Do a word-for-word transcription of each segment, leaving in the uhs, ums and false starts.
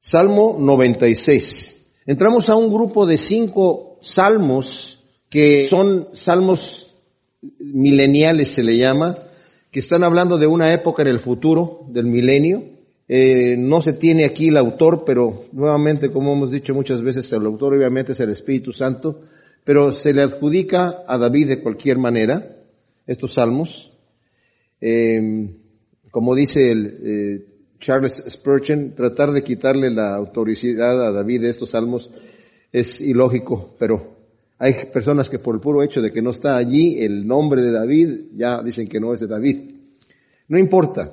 Salmo noventa y seis. Entramos a un grupo de cinco salmos que son salmos mileniales, se le llama, que están hablando de una época en el futuro, del milenio. Eh, no se tiene aquí el autor, pero nuevamente, como hemos dicho muchas veces, el autor obviamente es el Espíritu Santo, pero se le adjudica a David de cualquier manera estos salmos. Eh, como dice el eh, Charles Spurgeon, tratar de quitarle la autoridad a David de estos salmos es ilógico, pero hay personas que por el puro hecho de que no está allí el nombre de David, ya dicen que no es de David. No importa.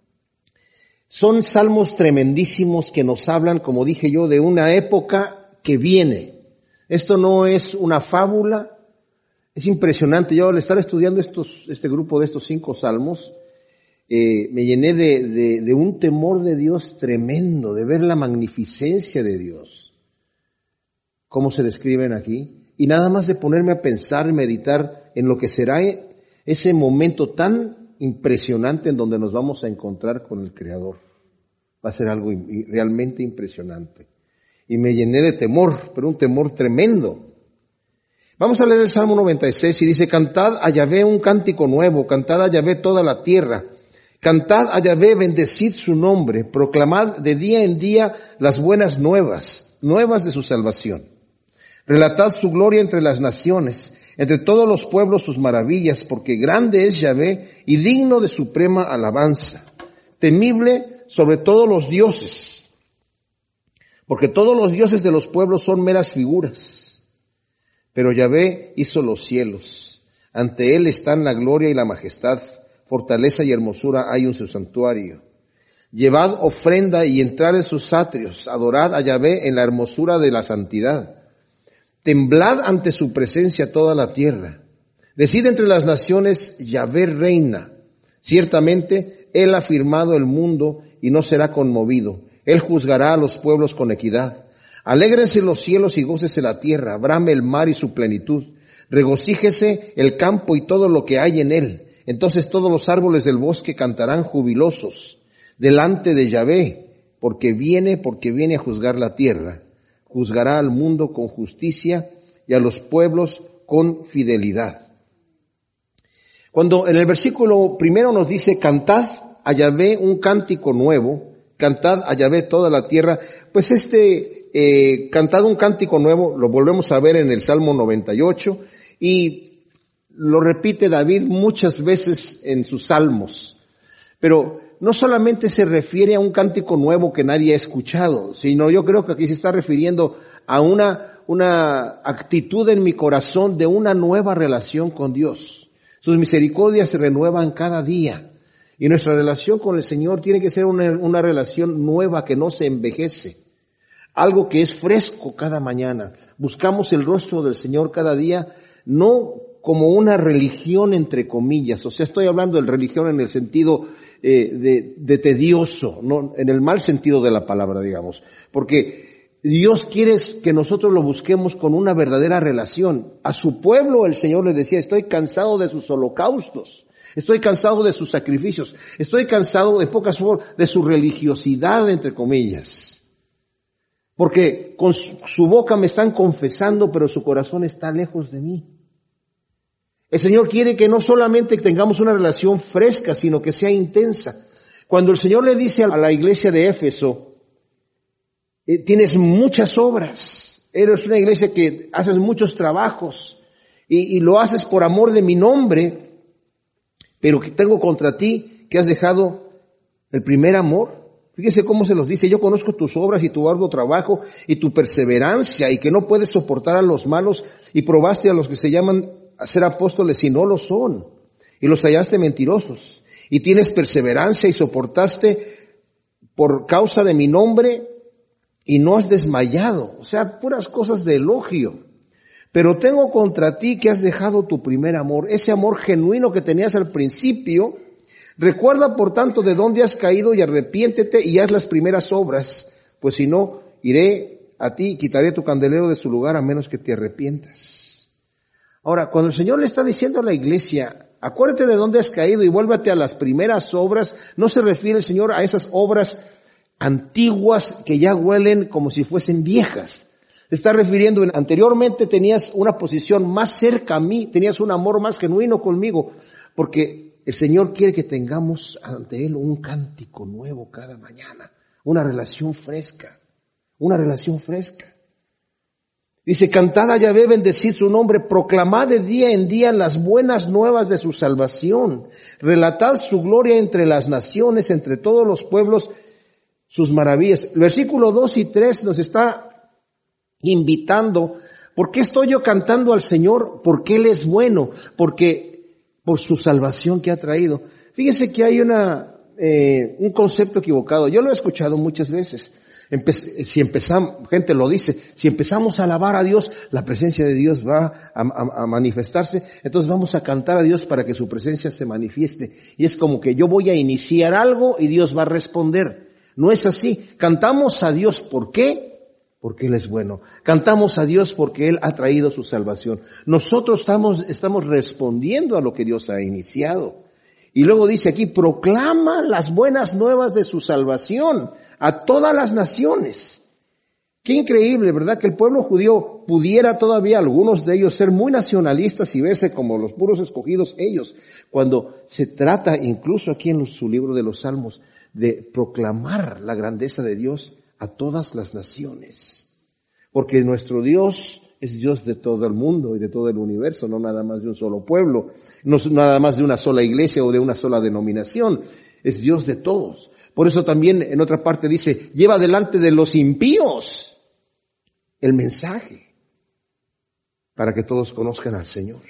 Son salmos tremendísimos que nos hablan, como dije yo, de una época que viene. Esto no es una fábula, es impresionante. Yo al estar estudiando estos, este grupo de estos cinco salmos, eh, me llené de, de, de un temor de Dios tremendo, de ver la magnificencia de Dios. Cómo se describen aquí. Y nada más de ponerme a pensar y meditar en lo que será ese momento tan impresionante en donde nos vamos a encontrar con el Creador. Va a ser algo realmente impresionante. Y me llené de temor, pero un temor tremendo. Vamos a leer el Salmo noventa y seis y dice: Cantad a Yahvé un cántico nuevo, cantad a Yahvé toda la tierra. Cantad a Yahvé, bendecid su nombre, proclamad de día en día las buenas nuevas, nuevas de su salvación. Relatad su gloria entre las naciones, entre todos los pueblos sus maravillas, porque grande es Yahvé y digno de suprema alabanza, temible sobre todos los dioses, porque todos los dioses de los pueblos son meras figuras. Pero Yahvé hizo los cielos, ante él están la gloria y la majestad, fortaleza y hermosura hay en su santuario. Llevad ofrenda y entrad en sus atrios, adorad a Yahvé en la hermosura de la santidad. Temblad ante su presencia toda la tierra. Decid entre las naciones, Yahvé reina. Ciertamente, él ha firmado el mundo y no será conmovido. Él juzgará a los pueblos con equidad. Alégrense los cielos y gócese la tierra. Brame el mar y su plenitud. Regocíjese el campo y todo lo que hay en él. Entonces todos los árboles del bosque cantarán jubilosos delante de Yahvé, porque viene, porque viene a juzgar la tierra. Juzgará al mundo con justicia y a los pueblos con fidelidad. Cuando en el versículo primero nos dice, cantad a Yahvé un cántico nuevo, cantad a Yahvé toda la tierra, pues este, eh, cantad un cántico nuevo, lo volvemos a ver en el Salmo noventa y ocho, y lo repite David muchas veces en sus salmos, pero no solamente se refiere a un cántico nuevo que nadie ha escuchado, sino yo creo que aquí se está refiriendo a una, una actitud en mi corazón de una nueva relación con Dios. Sus misericordias se renuevan cada día y nuestra relación con el Señor tiene que ser una, una relación nueva que no se envejece. Algo que es fresco cada mañana. Buscamos el rostro del Señor cada día, no como una religión entre comillas, o sea, estoy hablando de religión en el sentido eh, de, de tedioso, no en el mal sentido de la palabra, digamos, porque Dios quiere que nosotros lo busquemos con una verdadera relación. A su pueblo el Señor les decía, estoy cansado de sus holocaustos, estoy cansado de sus sacrificios, estoy cansado, en pocas palabras, de su religiosidad, entre comillas, porque con su, su boca me están confesando, pero su corazón está lejos de mí. El Señor quiere que no solamente tengamos una relación fresca, sino que sea intensa. Cuando el Señor le dice a la iglesia de Éfeso, eh, tienes muchas obras, eres una iglesia que haces muchos trabajos y, y lo haces por amor de mi nombre, pero que tengo contra ti que has dejado el primer amor. Fíjese cómo se los dice, yo conozco tus obras y tu arduo trabajo y tu perseverancia y que no puedes soportar a los malos y probaste a los que se llaman a ser apóstoles y no lo son, y los hallaste mentirosos, y tienes perseverancia y soportaste por causa de mi nombre y no has desmayado, o sea, puras cosas de elogio. Pero tengo contra ti que has dejado tu primer amor, ese amor genuino que tenías al principio. Recuerda por tanto de dónde has caído y arrepiéntete y haz las primeras obras, pues si no, iré a ti y quitaré tu candelero de su lugar a menos que te arrepientas. Ahora, cuando el Señor le está diciendo a la iglesia, acuérdate de dónde has caído y vuélvete a las primeras obras, no se refiere el Señor a esas obras antiguas que ya huelen como si fuesen viejas. Se está refiriendo, anteriormente tenías una posición más cerca a mí, tenías un amor más genuino conmigo, porque el Señor quiere que tengamos ante Él un cántico nuevo cada mañana, una relación fresca, una relación fresca. Dice, cantad a Yahvé, bendecid su nombre, proclamad de día en día las buenas nuevas de su salvación, relatad su gloria entre las naciones, entre todos los pueblos, sus maravillas. El versículo dos y tres nos está invitando. ¿Por qué estoy yo cantando al Señor? Porque Él es bueno, porque por su salvación que ha traído. Fíjese que hay una eh, un concepto equivocado. Yo lo he escuchado muchas veces. Empe- si empezamos, gente lo dice, si empezamos a alabar a Dios, la presencia de Dios va a, a, a manifestarse, entonces vamos a cantar a Dios para que su presencia se manifieste. Y es como que yo voy a iniciar algo y Dios va a responder. No es así. Cantamos a Dios, ¿por qué? Porque Él es bueno. Cantamos a Dios porque Él ha traído su salvación. Nosotros estamos, estamos respondiendo a lo que Dios ha iniciado. Y luego dice aquí, proclama las buenas nuevas de su salvación a todas las naciones. Qué increíble, ¿verdad? Que el pueblo judío pudiera todavía, algunos de ellos, ser muy nacionalistas y verse como los puros escogidos ellos, cuando se trata, incluso aquí en su libro de los Salmos, de proclamar la grandeza de Dios a todas las naciones. Porque nuestro Dios es Dios de todo el mundo y de todo el universo, no nada más de un solo pueblo, no nada más de una sola iglesia o de una sola denominación, es Dios de todos. Por eso también en otra parte dice, lleva delante de los impíos el mensaje para que todos conozcan al Señor.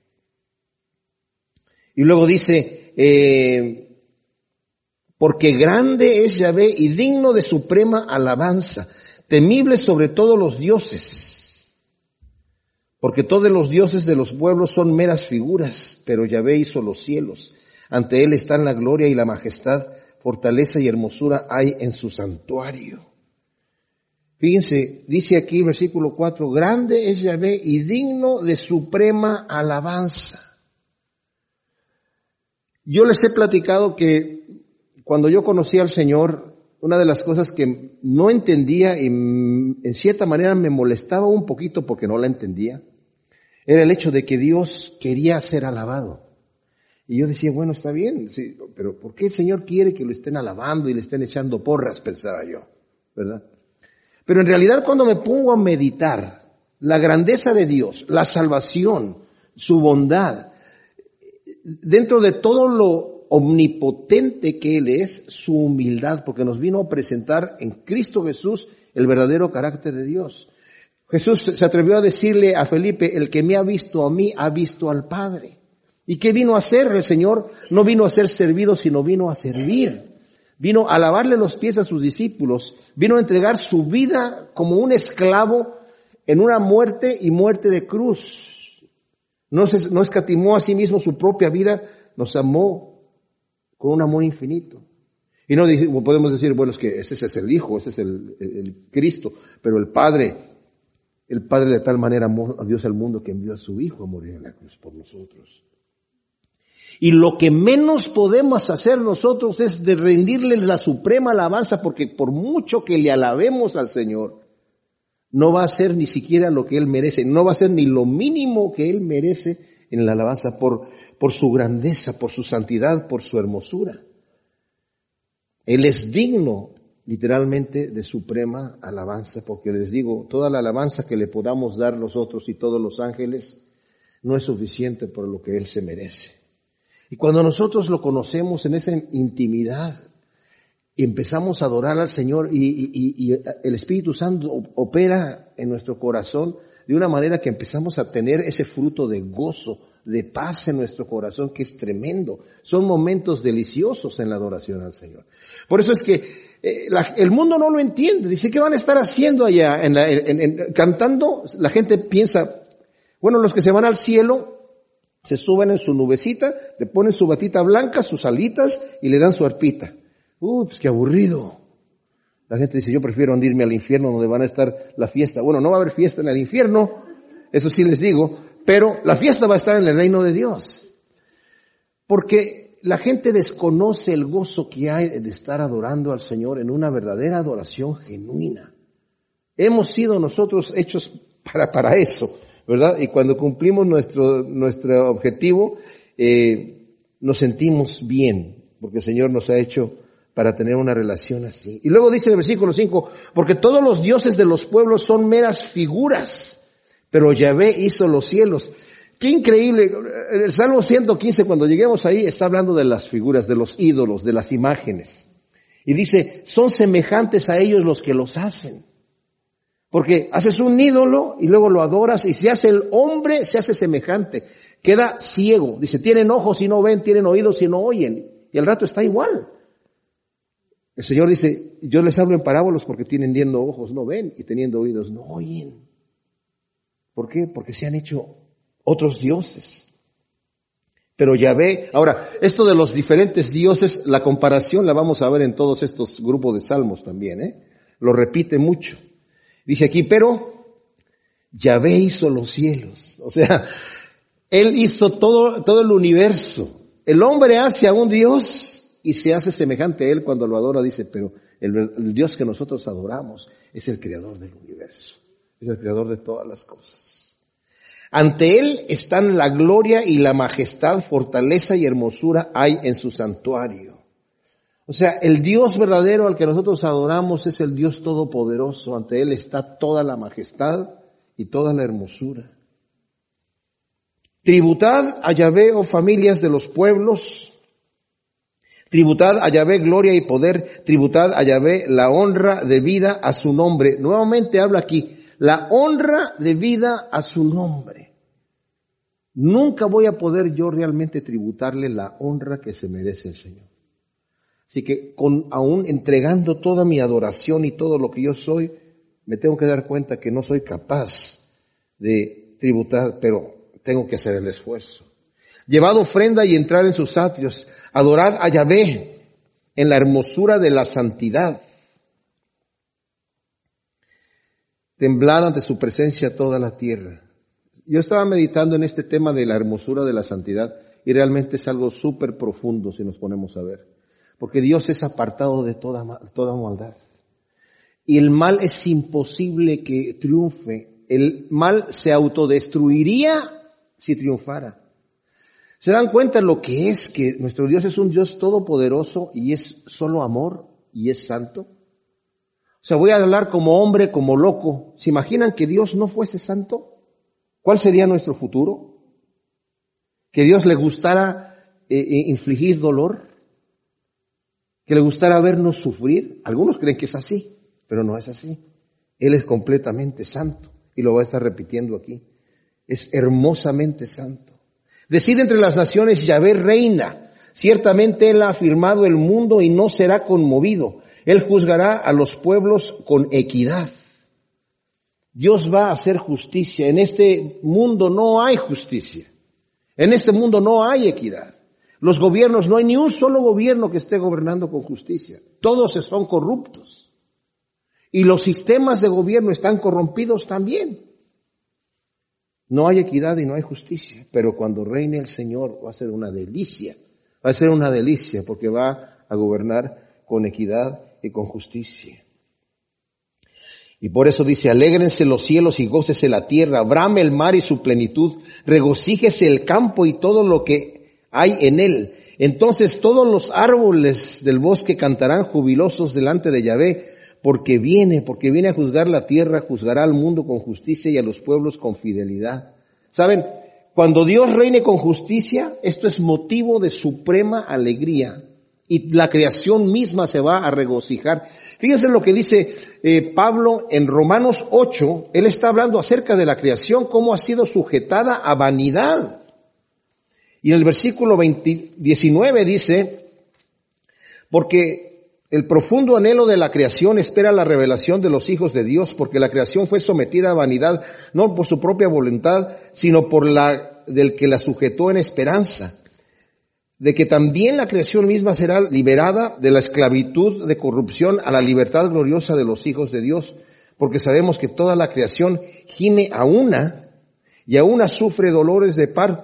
Y luego dice, eh, porque grande es Yahvé y digno de suprema alabanza, temible sobre todos los dioses. Porque todos los dioses de los pueblos son meras figuras, pero Yahvé hizo los cielos. Ante Él están la gloria y la majestad, fortaleza y hermosura hay en su santuario. Fíjense, dice aquí versículo cuatro, grande es Yahvé y digno de suprema alabanza. Yo les he platicado que cuando yo conocí al Señor, una de las cosas que no entendía y en cierta manera me molestaba un poquito porque no la entendía, era el hecho de que Dios quería ser alabado. Y yo decía, bueno, está bien, sí, pero ¿por qué el Señor quiere que lo estén alabando y le estén echando porras? Pensaba yo, ¿verdad? Pero en realidad cuando me pongo a meditar la grandeza de Dios, la salvación, su bondad, dentro de todo lo omnipotente que Él es, su humildad, porque nos vino a presentar en Cristo Jesús el verdadero carácter de Dios. Jesús se atrevió a decirle a Felipe, el que me ha visto a mí, ha visto al Padre. ¿Y qué vino a hacer el Señor? No vino a ser servido, sino vino a servir. Vino a lavarle los pies a sus discípulos. Vino a entregar su vida como un esclavo en una muerte y muerte de cruz. No, se, no escatimó a sí mismo su propia vida, nos amó con un amor infinito. Y no podemos decir, bueno, es que ese es el Hijo, ese es el, el, el Cristo, pero el Padre, el Padre de tal manera amó a Dios al mundo que envió a su Hijo a morir en la cruz por nosotros. Y lo que menos podemos hacer nosotros es de rendirles la suprema alabanza, porque por mucho que le alabemos al Señor, no va a ser ni siquiera lo que Él merece, no va a ser ni lo mínimo que Él merece en la alabanza por, por su grandeza, por su santidad, por su hermosura. Él es digno, literalmente, de suprema alabanza, porque les digo, toda la alabanza que le podamos dar nosotros y todos los ángeles no es suficiente por lo que Él se merece. Y cuando nosotros lo conocemos en esa intimidad y empezamos a adorar al Señor y, y, y el Espíritu Santo opera en nuestro corazón de una manera que empezamos a tener ese fruto de gozo, de paz en nuestro corazón que es tremendo. Son momentos deliciosos en la adoración al Señor. Por eso es que eh, la, el mundo no lo entiende. Dice, ¿qué van a estar haciendo allá? En la, en, en, cantando, la gente piensa, bueno, los que se van al cielo se suben en su nubecita, le ponen su batita blanca, sus alitas y le dan su arpita. Uh, pues qué aburrido. La gente dice, yo prefiero irme al infierno donde van a estar la fiesta. Bueno, no va a haber fiesta en el infierno, eso sí les digo, pero la fiesta va a estar en el reino de Dios. Porque la gente desconoce el gozo que hay de estar adorando al Señor en una verdadera adoración genuina. Hemos sido nosotros hechos para, para eso, ¿verdad? Y cuando cumplimos nuestro, nuestro objetivo, eh, nos sentimos bien, porque el Señor nos ha hecho para tener una relación así. Y luego dice en el versículo cinco, porque todos los dioses de los pueblos son meras figuras, pero Yahvé hizo los cielos. Qué increíble. En el Salmo ciento quince, cuando lleguemos ahí, está hablando de las figuras, de los ídolos, de las imágenes. Y dice, son semejantes a ellos los que los hacen. Porque haces un ídolo y luego lo adoras, y si hace el hombre, se hace semejante. Queda ciego. Dice, tienen ojos y no ven, tienen oídos y no oyen. Y al rato está igual. El Señor dice, yo les hablo en parábolas porque teniendo ojos no ven y teniendo oídos no oyen. ¿Por qué? Porque se han hecho otros dioses. Pero Yahvé, ahora, esto de los diferentes dioses, la comparación la vamos a ver en todos estos grupos de salmos también, ¿eh? Lo repite mucho. Dice aquí, pero Yahvé hizo los cielos. O sea, Él hizo todo, todo el universo. El hombre hace a un Dios y se hace semejante a Él cuando lo adora, dice, pero el, el Dios que nosotros adoramos es el creador del universo. Es el creador de todas las cosas. Ante Él están la gloria y la majestad, fortaleza y hermosura hay en su santuario. O sea, el Dios verdadero al que nosotros adoramos es el Dios todopoderoso. Ante Él está toda la majestad y toda la hermosura. Tributad a Yahvé, oh familias de los pueblos. Tributad a Yahvé gloria y poder. Tributad a Yahvé la honra debida a su nombre. Nuevamente habla aquí, la honra debida a su nombre. Nunca voy a poder yo realmente tributarle la honra que se merece el Señor. Así que con, aún entregando toda mi adoración y todo lo que yo soy, me tengo que dar cuenta que no soy capaz de tributar, pero tengo que hacer el esfuerzo. Llevad ofrenda y entrar en sus atrios. Adorad a Yahvé en la hermosura de la santidad. Temblad ante su presencia toda la tierra. Yo estaba meditando en este tema de la hermosura de la santidad y realmente es algo súper profundo si nos ponemos a ver. Porque Dios es apartado de toda, toda maldad. Y el mal es imposible que triunfe. El mal se autodestruiría si triunfara. ¿Se dan cuenta lo que es que nuestro Dios es un Dios todopoderoso y es solo amor y es santo? O sea, voy a hablar como hombre, como loco. ¿Se imaginan que Dios no fuese santo? ¿Cuál sería nuestro futuro? ¿Que Dios le gustara eh, infligir dolor? ¿Que le gustara vernos sufrir? Algunos creen que es así, pero no es así. Él es completamente santo y lo va a estar repitiendo aquí. Es hermosamente santo. Decide entre las naciones, Yahvé reina. Ciertamente Él ha afirmado el mundo y no será conmovido. Él juzgará a los pueblos con equidad. Dios va a hacer justicia. En este mundo no hay justicia. En este mundo no hay equidad. Los gobiernos, no hay ni un solo gobierno que esté gobernando con justicia. Todos son corruptos. Y los sistemas de gobierno están corrompidos también. No hay equidad y no hay justicia. Pero cuando reine el Señor va a ser una delicia. Va a ser una delicia porque va a gobernar con equidad y con justicia. Y por eso dice, alégrense los cielos y gócese la tierra, brame el mar y su plenitud, regocíjese el campo y todo lo que hay en él. Entonces todos los árboles del bosque cantarán jubilosos delante de Yahvé, porque viene, porque viene a juzgar la tierra, juzgará al mundo con justicia y a los pueblos con fidelidad. ¿Saben? Cuando Dios reine con justicia, esto es motivo de suprema alegría. Y la creación misma se va a regocijar. Fíjense lo que dice eh, Pablo en Romanos ocho. Él está hablando acerca de la creación, cómo ha sido sujetada a vanidad. Y en el versículo veinte, diecinueve dice, porque el profundo anhelo de la creación espera la revelación de los hijos de Dios, porque la creación fue sometida a vanidad, no por su propia voluntad, sino por la del que la sujetó en esperanza, de que también la creación misma será liberada de la esclavitud de corrupción a la libertad gloriosa de los hijos de Dios, porque sabemos que toda la creación gime a una y a una sufre dolores de parto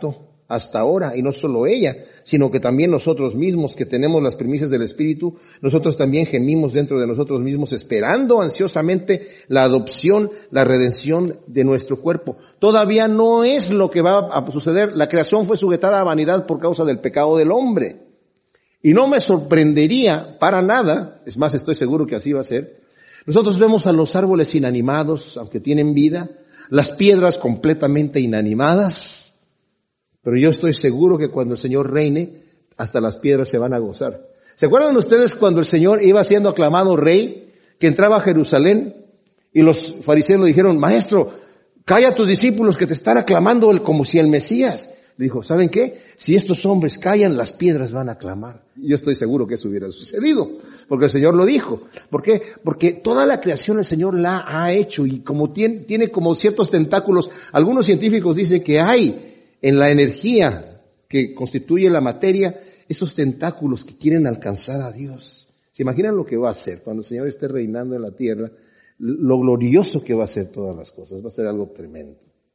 hasta ahora, y no solo ella, sino que también nosotros mismos que tenemos las primicias del Espíritu, nosotros también gemimos dentro de nosotros mismos, esperando ansiosamente la adopción, la redención de nuestro cuerpo. Todavía no es lo que va a suceder. La creación fue sujetada a vanidad por causa del pecado del hombre. Y no me sorprendería para nada, es más, estoy seguro que así va a ser. Nosotros vemos a los árboles inanimados, aunque tienen vida, las piedras completamente inanimadas, pero yo estoy seguro que cuando el Señor reine, hasta las piedras se van a gozar. ¿Se acuerdan ustedes cuando el Señor iba siendo aclamado rey, que entraba a Jerusalén y los fariseos le dijeron, maestro, calla a tus discípulos que te están aclamando el, como si el Mesías? Le dijo, ¿saben qué? Si estos hombres callan, las piedras van a clamar. Yo estoy seguro que eso hubiera sucedido, porque el Señor lo dijo. ¿Por qué? Porque toda la creación el Señor la ha hecho y como tiene, tiene como ciertos tentáculos, algunos científicos dicen que hay en la energía que constituye la materia, esos tentáculos que quieren alcanzar a Dios. ¿Se imaginan lo que va a hacer cuando el Señor esté reinando en la tierra? Lo glorioso que va a ser todas las cosas, va a ser algo tremendo.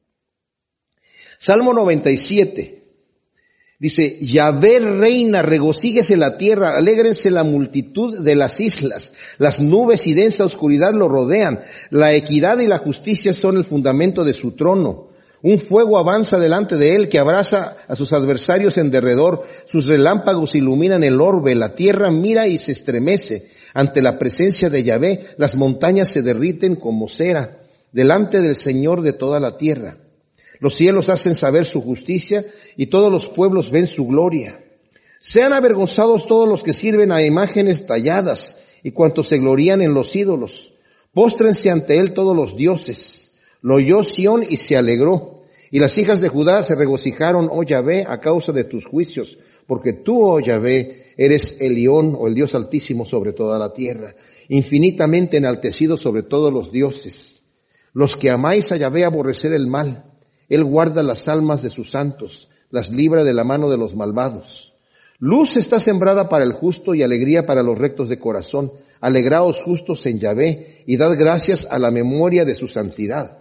Salmo noventa y siete dice, Yahvé reina, regocíguese la tierra, alégrense la multitud de las islas, las nubes y densa oscuridad lo rodean, la equidad y la justicia son el fundamento de su trono. Un fuego avanza delante de él que abraza a sus adversarios en derredor, sus relámpagos iluminan el orbe, la tierra mira y se estremece ante la presencia de Yahvé, las montañas se derriten como cera delante del Señor de toda la tierra. Los cielos hacen saber su justicia y todos los pueblos ven su gloria. Sean avergonzados todos los que sirven a imágenes talladas y cuantos se glorían en los ídolos. Póstrense ante él todos los dioses. Lo oyó Sión y se alegró, y las hijas de Judá se regocijaron, oh Yahvé, a causa de tus juicios, porque tú, oh Yahvé, eres el León o el Dios Altísimo sobre toda la tierra, infinitamente enaltecido sobre todos los dioses. Los que amáis a Yahvé aborrecer el mal, él guarda las almas de sus santos, las libra de la mano de los malvados. Luz está sembrada para el justo y alegría para los rectos de corazón. Alegraos justos en Yahvé y dad gracias a la memoria de su santidad.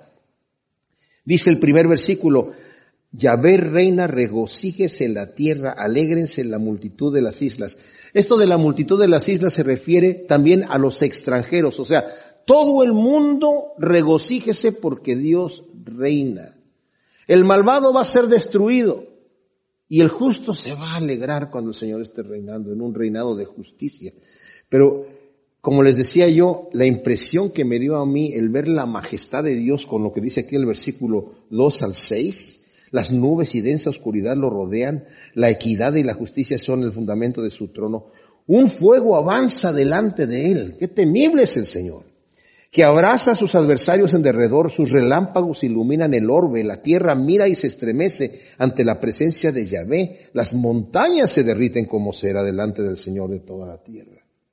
Dice el primer versículo, Yahvé reina, regocíjese la tierra, alégrense la multitud de las islas. Esto de la multitud de las islas se refiere también a los extranjeros, o sea, todo el mundo regocíjese porque Dios reina. El malvado va a ser destruido y el justo se va a alegrar cuando el Señor esté reinando en un reinado de justicia. Pero como les decía yo, la impresión que me dio a mí el ver la majestad de Dios con lo que dice aquí el versículo dos al seis, las nubes y densa oscuridad lo rodean, la equidad y la justicia son el fundamento de su trono. Un fuego avanza delante de él. ¡Qué temible es el Señor! Que abraza a sus adversarios en derredor, sus relámpagos iluminan el orbe, la tierra mira y se estremece ante la presencia de Yahvé, las montañas se derriten como cera delante del Señor de toda la tierra.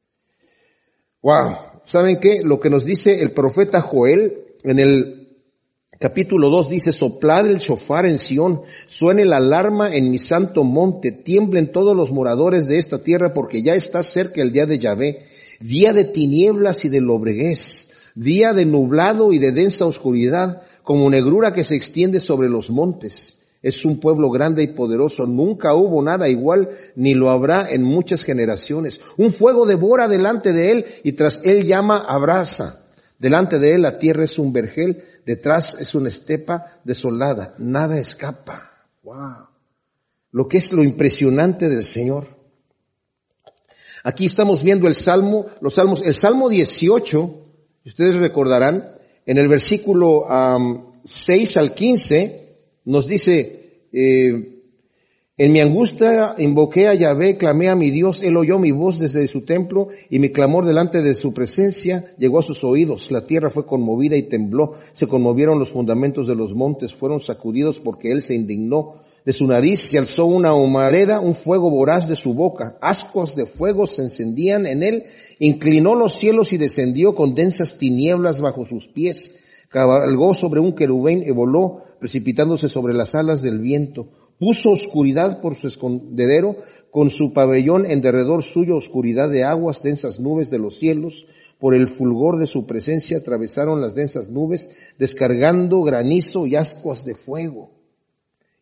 Wow, ¿saben qué? Lo que nos dice el profeta Joel en el capítulo dos dice, soplad el shofar en Sión, suene la alarma en mi santo monte, tiemblen todos los moradores de esta tierra porque ya está cerca el día de Yahvé, día de tinieblas y de lobreguez, día de nublado y de densa oscuridad, como negrura que se extiende sobre los montes. Es un pueblo grande y poderoso, nunca hubo nada igual, ni lo habrá en muchas generaciones. Un fuego devora delante de él y tras él llama abrasa. Delante de él la tierra es un vergel, detrás es una estepa desolada, nada escapa. Wow. Lo que es lo impresionante del Señor. Aquí estamos viendo el Salmo, los Salmos, el Salmo dieciocho, ustedes recordarán, en el versículo um, seis al quince, nos dice, eh, en mi angustia invoqué a Yahvé, clamé a mi Dios, él oyó mi voz desde su templo y mi clamor delante de su presencia llegó a sus oídos. La tierra fue conmovida y tembló, se conmovieron los fundamentos de los montes, fueron sacudidos porque él se indignó. De su nariz se alzó una humareda, un fuego voraz de su boca, ascuas de fuego se encendían en él, inclinó los cielos y descendió con densas tinieblas bajo sus pies, cabalgó sobre un querubín y voló, precipitándose sobre las alas del viento, puso oscuridad por su escondedero, con su pabellón en derredor suyo, oscuridad de aguas, densas nubes de los cielos, por el fulgor de su presencia atravesaron las densas nubes, descargando granizo y ascuas de fuego.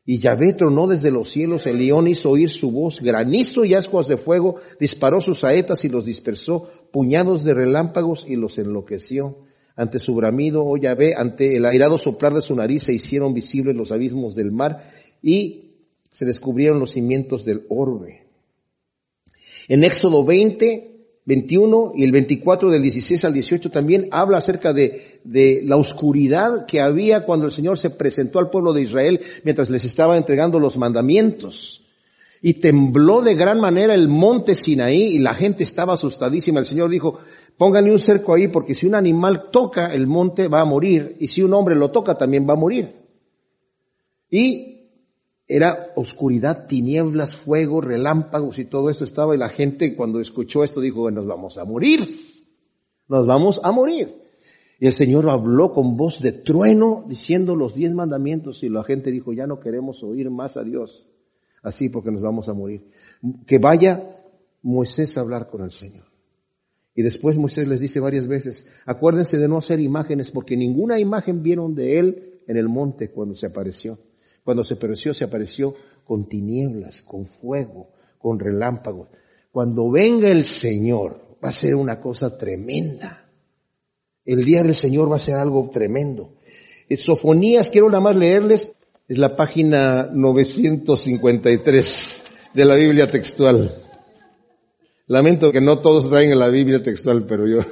Y Yahvé tronó desde los cielos, el león hizo oír su voz, granizo y ascuas de fuego, disparó sus saetas y los dispersó, puñados de relámpagos y los enloqueció. Ante su bramido, oh Yahvé, ante el airado soplar de su nariz se hicieron visibles los abismos del mar y se descubrieron los cimientos del orbe. En Éxodo veinte, veintiuno y el veinticuatro del dieciséis al dieciocho también habla acerca de, de la oscuridad que había cuando el Señor se presentó al pueblo de Israel mientras les estaba entregando los mandamientos. Y tembló de gran manera el monte Sinaí y la gente estaba asustadísima. El Señor dijo, pónganle un cerco ahí porque si un animal toca el monte va a morir y si un hombre lo toca también va a morir. Y era oscuridad, tinieblas, fuego, relámpagos y todo eso estaba y la gente cuando escuchó esto dijo, bueno, nos vamos a morir, nos vamos a morir. Y el Señor habló con voz de trueno diciendo los diez mandamientos y la gente dijo, ya no queremos oír más a Dios, así porque nos vamos a morir. Que vaya Moisés a hablar con el Señor. Y después Moisés les dice varias veces, acuérdense de no hacer imágenes porque ninguna imagen vieron de él en el monte cuando se apareció. Cuando se apareció, se apareció con tinieblas, con fuego, con relámpagos. Cuando venga el Señor, va a ser una cosa tremenda. El día del Señor va a ser algo tremendo. En Sofonías, quiero nada más leerles, es la página novecientos cincuenta y tres de la Biblia textual. Lamento que no todos traen la Biblia textual, pero yo.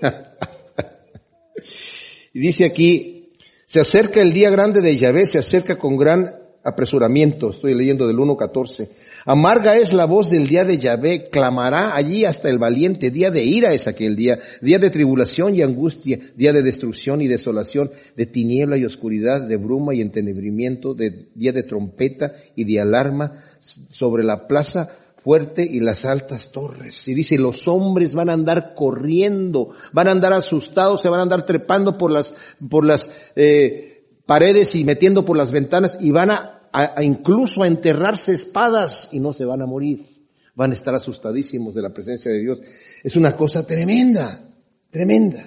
Y dice aquí, se acerca el día grande de Yahvé, se acerca con gran apresuramiento. Estoy leyendo del uno catorce. Amarga es la voz del día de Yahvé, clamará allí hasta el valiente. Día de ira es aquel día, día de tribulación y angustia, día de destrucción y desolación, de tiniebla y oscuridad, de bruma y entenebrimiento, de día de trompeta y de alarma sobre la plaza fuerte y las altas torres. Y dice, los hombres van a andar corriendo, van a andar asustados, se van a andar trepando por las, por las eh, paredes y metiendo por las ventanas y van a, a, a incluso a enterrarse espadas y no se van a morir. Van a estar asustadísimos de la presencia de Dios. Es una cosa tremenda, tremenda.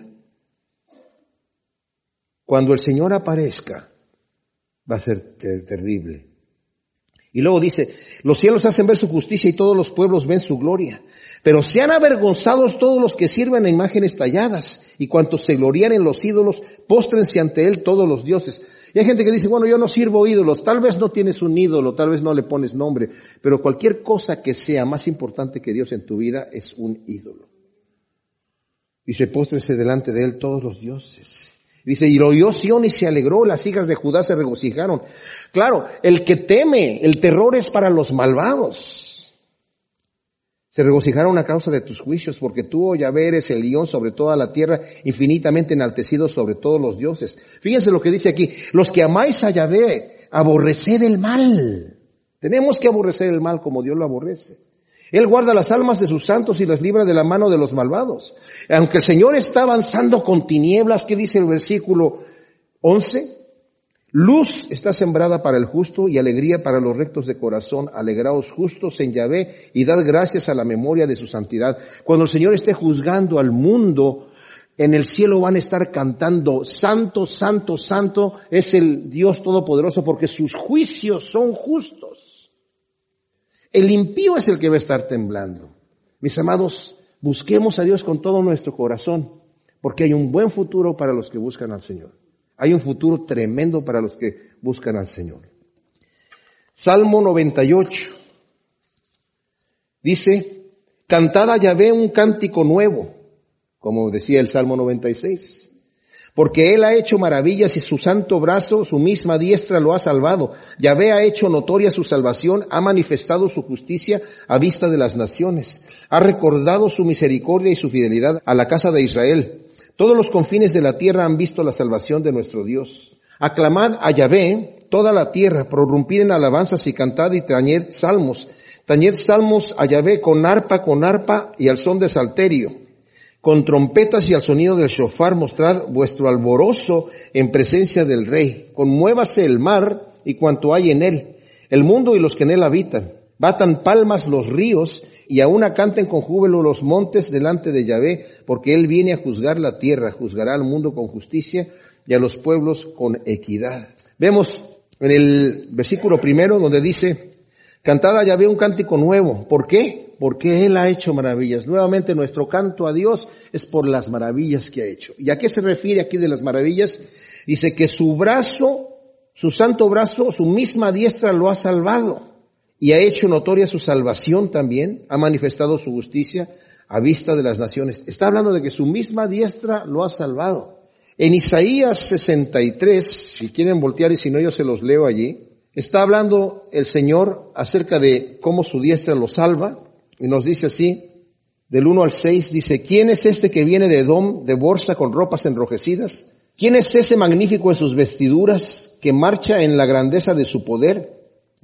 Cuando el Señor aparezca, va a ser ter- terrible. Y luego dice, los cielos hacen ver su justicia y todos los pueblos ven su gloria. Pero sean avergonzados todos los que sirven a imágenes talladas y cuantos se glorían en los ídolos, póstrense ante él todos los dioses. Y hay gente que dice, bueno, yo no sirvo ídolos, tal vez no tienes un ídolo, tal vez no le pones nombre, pero cualquier cosa que sea más importante que Dios en tu vida es un ídolo. Dice, póstrense delante de él todos los dioses. Dice, y lo oyó Sión y se alegró, las hijas de Judá se regocijaron. Claro, el que teme, el terror es para los malvados. Se regocijaron a causa de tus juicios, porque tú, oh Yahvé, eres el león sobre toda la tierra, infinitamente enaltecido sobre todos los dioses. Fíjense lo que dice aquí, los que amáis a Yahvé, aborreced el mal. Tenemos que aborrecer el mal como Dios lo aborrece. Él guarda las almas de sus santos y las libra de la mano de los malvados. Aunque el Señor está avanzando con tinieblas, ¿qué dice el versículo once? Luz está sembrada para el justo y alegría para los rectos de corazón. Alegraos justos en Yahvé y dad gracias a la memoria de su santidad. Cuando el Señor esté juzgando al mundo, en el cielo van a estar cantando, santo, santo, santo es el Dios Todopoderoso porque sus juicios son justos. El impío es el que va a estar temblando. Mis amados, busquemos a Dios con todo nuestro corazón, porque hay un buen futuro para los que buscan al Señor. Hay un futuro tremendo para los que buscan al Señor. Salmo noventa y ocho. Dice, cantad a Yahvé un cántico nuevo, como decía el Salmo noventa y seis. Porque Él ha hecho maravillas y su santo brazo, su misma diestra lo ha salvado. Yahvé ha hecho notoria su salvación, ha manifestado su justicia a vista de las naciones. Ha recordado su misericordia y su fidelidad a la casa de Israel. Todos los confines de la tierra han visto la salvación de nuestro Dios. Aclamad a Yahvé toda la tierra, prorrumpid en alabanzas y cantad y tañed salmos. Tañed salmos a Yahvé con arpa, con arpa y al son de salterio. Con trompetas y al sonido del shofar mostrad vuestro alborozo en presencia del Rey. Conmuévase el mar y cuanto hay en él, el mundo y los que en él habitan. Batan palmas los ríos y aún canten con júbilo los montes delante de Yahvé, porque él viene a juzgar la tierra, juzgará al mundo con justicia y a los pueblos con equidad. Vemos en el versículo primero donde dice, cantad a Yahvé un cántico nuevo. ¿Por qué? Porque Él ha hecho maravillas. Nuevamente nuestro canto a Dios es por las maravillas que ha hecho. ¿Y a qué se refiere aquí de las maravillas? Dice que su brazo, su santo brazo, su misma diestra lo ha salvado. Y ha hecho notoria su salvación también, ha manifestado su justicia a vista de las naciones. Está hablando de que su misma diestra lo ha salvado. En Isaías sesenta y tres, si quieren voltear y si no yo se los leo allí, está hablando el Señor acerca de cómo su diestra lo salva, y nos dice así, del uno al seis, dice, ¿quién es este que viene de Edom, de Borsa, con ropas enrojecidas? ¿Quién es ese magnífico en sus vestiduras, que marcha en la grandeza de su poder?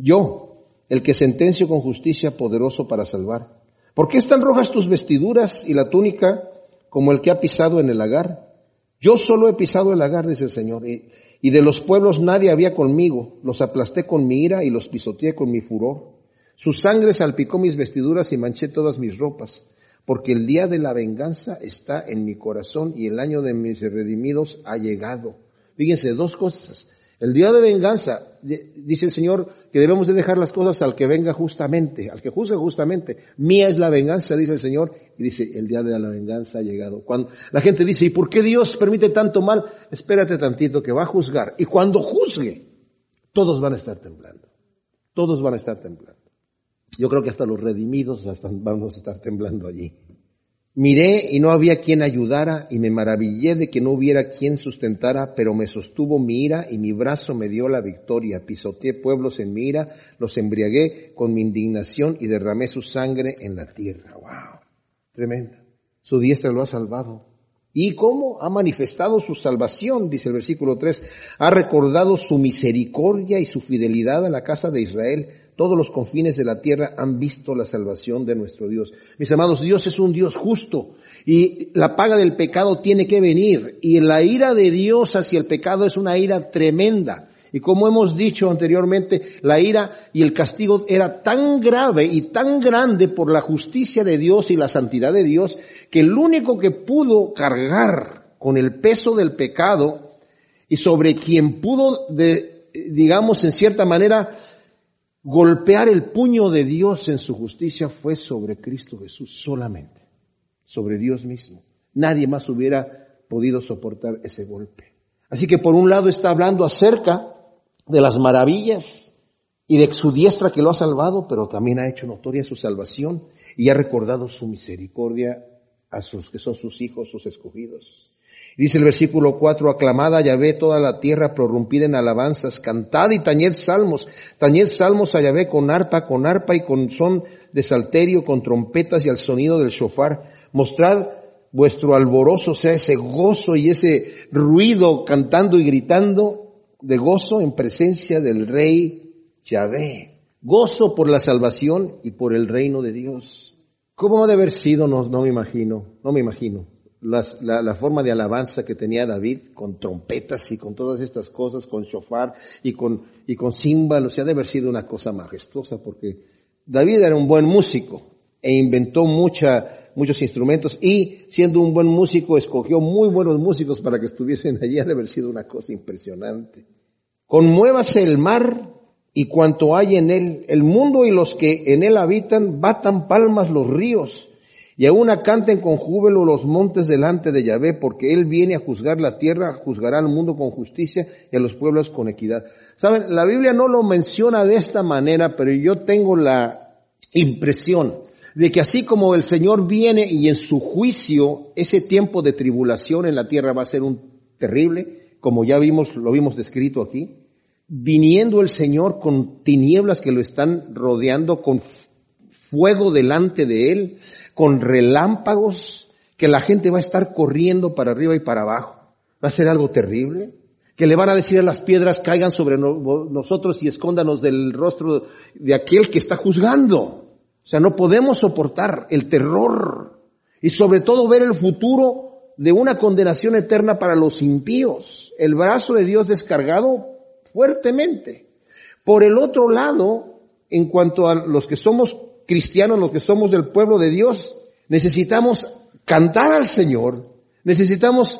Yo, el que sentencio con justicia, poderoso para salvar. ¿Por qué están rojas tus vestiduras y la túnica como el que ha pisado en el lagar? Yo solo he pisado el lagar, dice el Señor, y, y de los pueblos nadie había conmigo. Los aplasté con mi ira y los pisoteé con mi furor. Su sangre salpicó mis vestiduras y manché todas mis ropas, porque el día de la venganza está en mi corazón y el año de mis redimidos ha llegado. Fíjense, dos cosas. El día de venganza, dice el Señor que debemos de dejar las cosas al que venga justamente, al que juzga justamente. Mía es la venganza, dice el Señor, y dice, el día de la venganza ha llegado. Cuando la gente dice, ¿y por qué Dios permite tanto mal? Espérate tantito que va a juzgar. Y cuando juzgue, todos van a estar temblando. Todos van a estar temblando. Yo creo que hasta los redimidos hasta vamos a estar temblando allí. Miré y no había quien ayudara y me maravillé de que no hubiera quien sustentara, pero me sostuvo mi ira y mi brazo me dio la victoria. Pisoteé pueblos en mi ira, los embriagué con mi indignación y derramé su sangre en la tierra. ¡Wow! Tremendo. Su diestra lo ha salvado. ¿Y cómo? Ha manifestado su salvación, dice el versículo tres. Ha recordado su misericordia y su fidelidad a la casa de Israel. Todos los confines de la tierra han visto la salvación de nuestro Dios. Mis amados, Dios es un Dios justo y la paga del pecado tiene que venir. Y la ira de Dios hacia el pecado es una ira tremenda. Y como hemos dicho anteriormente, la ira y el castigo era tan grave y tan grande por la justicia de Dios y la santidad de Dios, que el único que pudo cargar con el peso del pecado y sobre quien pudo, de, digamos, en cierta manera, golpear el puño de Dios en su justicia fue sobre Cristo Jesús solamente, sobre Dios mismo. Nadie más hubiera podido soportar ese golpe. Así que por un lado está hablando acerca de las maravillas y de su diestra que lo ha salvado, pero también ha hecho notoria su salvación y ha recordado su misericordia a sus que son sus hijos, sus escogidos. Dice el versículo cuatro, aclamad a Yahvé toda la tierra, prorrumpid en alabanzas, cantad y tañed salmos, tañed salmos a Yahvé con arpa, con arpa y con son de salterio, con trompetas y al sonido del shofar. Mostrad vuestro alborozo, o sea, ese gozo y ese ruido cantando y gritando de gozo en presencia del Rey Yahvé. Gozo por la salvación y por el reino de Dios. ¿Cómo ha de haber sido? No, no me imagino, no me imagino. Las, la, la forma de alabanza que tenía David, con trompetas y con todas estas cosas, con shofar y con, y con címbalos, o sea, debe haber sido una cosa majestuosa, porque David era un buen músico e inventó mucha, muchos instrumentos y siendo un buen músico escogió muy buenos músicos para que estuviesen allí, ha de haber sido una cosa impresionante. Conmuévase el mar y cuanto hay en él, el mundo y los que en él habitan, batan palmas los ríos. Y aún canten con júbilo los montes delante de Yahvé, porque Él viene a juzgar la tierra, juzgará al mundo con justicia y a los pueblos con equidad. Saben, la Biblia no lo menciona de esta manera, pero yo tengo la impresión de que así como el Señor viene y en su juicio, ese tiempo de tribulación en la tierra va a ser un terrible, como ya vimos, lo vimos descrito aquí, viniendo el Señor con tinieblas que lo están rodeando, con fuego delante de Él, con relámpagos, que la gente va a estar corriendo para arriba y para abajo. Va a ser algo terrible, que le van a decir a las piedras, caigan sobre no, nosotros y escóndanos del rostro de aquel que está juzgando. O sea, no podemos soportar el terror y sobre todo ver el futuro de una condenación eterna para los impíos. El brazo de Dios descargado fuertemente. Por el otro lado, en cuanto a los que somos cristianos, los que somos del pueblo de Dios, necesitamos cantar al Señor, necesitamos